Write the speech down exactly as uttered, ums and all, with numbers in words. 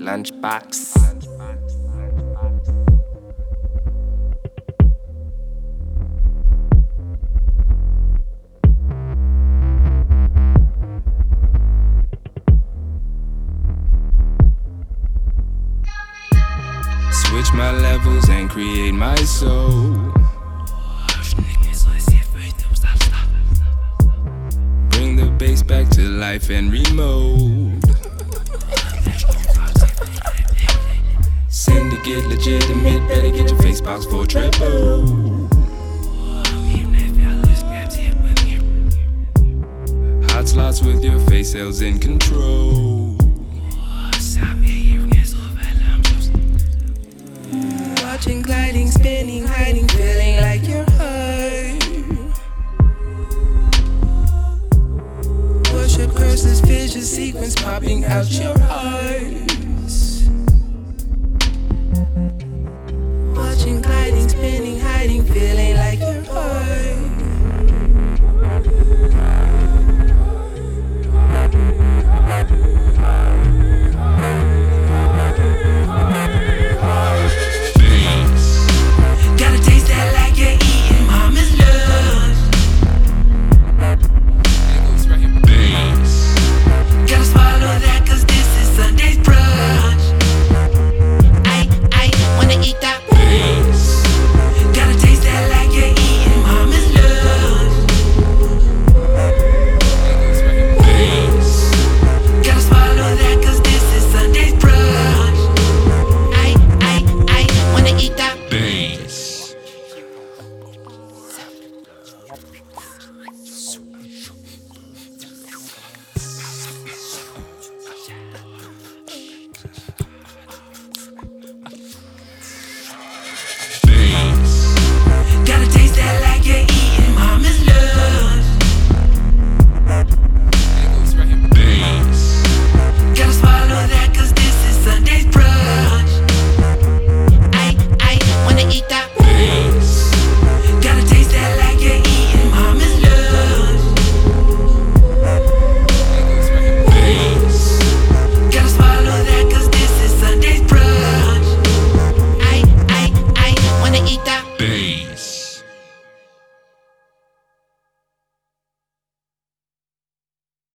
lunchbox. Switch my levels and create my soul. Bring the bass back to life and remote. Syndicate legitimate, better get your face box for treble. Hot slots with your face cells in control. Watching, gliding, spinning, hiding, feeling like you're hurt. Worship curses, vision sequence popping out your heart. Watching, gliding, spinning, hiding, feeling like you're hurt.